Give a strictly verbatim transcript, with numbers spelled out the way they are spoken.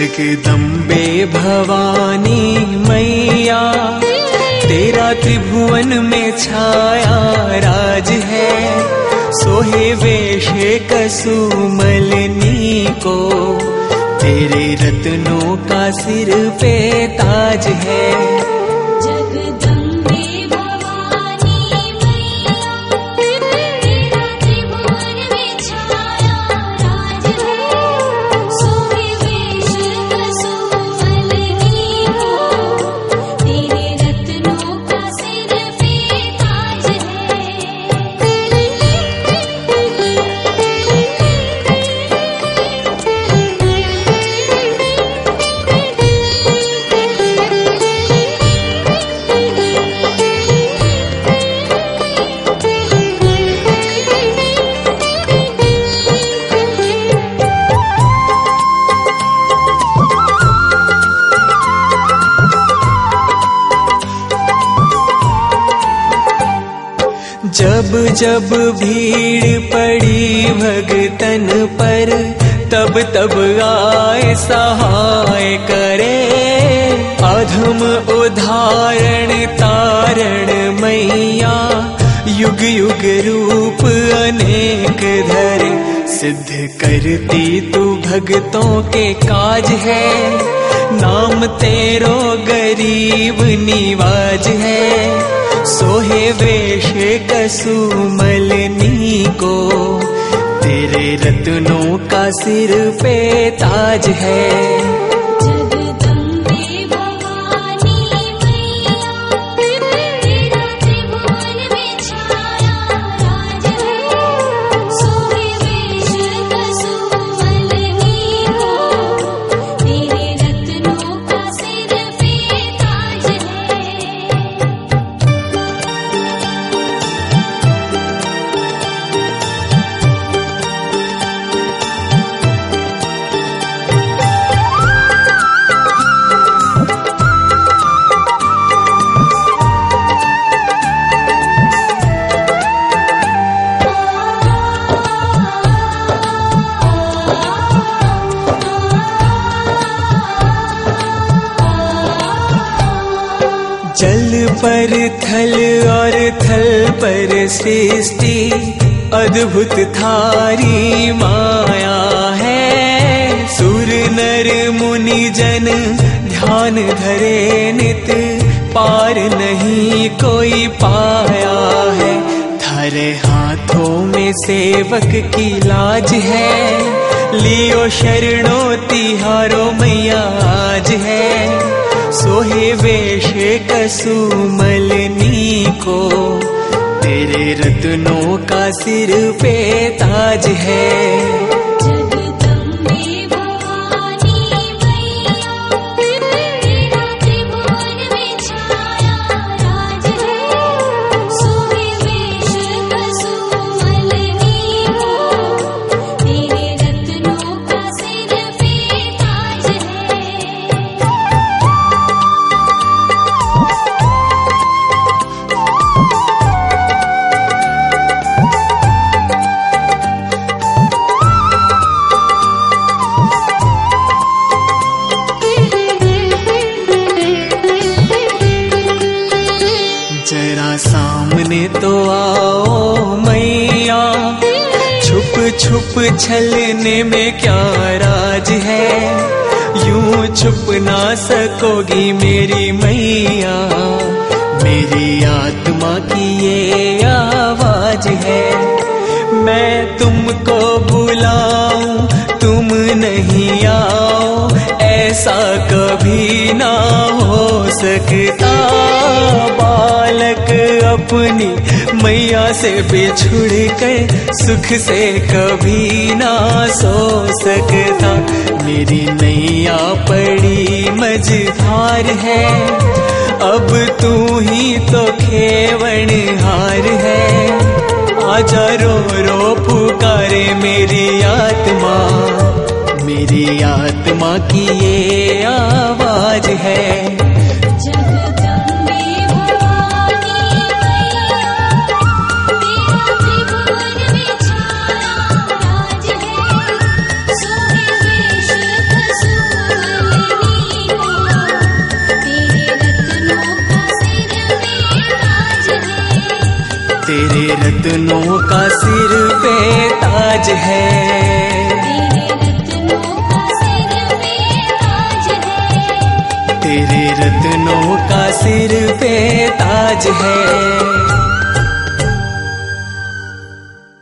जगदम्बे भवानी मैया, तेरा त्रिभुवन में छाया राज है। सोहे वेश कसुमलनी को, तेरे रत्नों का सिर पे ताज है। जब जब भीड़ पड़ी भगतन पर, तब तब आए सहाय करे। अधम उदाहरण तारण मैया, युग युग रूप अनेक धरे। सिद्ध करती तू भगतों के काज है, नाम तेरो गरीब निवाज है। सोहे वेश कसुमलनी को, तेरे रत्नों का सिर पे ताज है। जल पर थल और थल पर सृष्टि, अद्भुत थारी माया है। सुर नर मुनि जन ध्यान धरे नित, पार नहीं कोई पाया है। थारे हाथों में सेवक की लाज है, लियो शरणो तिहारो मैया आज है। सोहे वेश कसुमलनी को, तेरे रत्नों का सिर पे ताज है। जरा सामने तो आओ मैया, छुप छुप छलने में क्या राज है। यूं छुप ना सकोगी मेरी मैया, मेरी आत्मा की ये आवाज है। मैं तुमको बुलाऊं तुम नहीं आओ, ऐसा कभी ना हो सकता। बालक अपनी मैया से बिछुड़ कर सुख से कभी ना सो सकता। मेरी नैया पड़ी मझधार है, अब तू ही तो खेवनहार है। आजा रो रो पुकारे मेरी आत्मा, मेरी आत्मा की ये आवाज है। Thank you. रत्नों का सिर पे ताज है, तेरे रत्नों का सिर पे ताज है, तेरे रत्नों का सिर पे ताज है।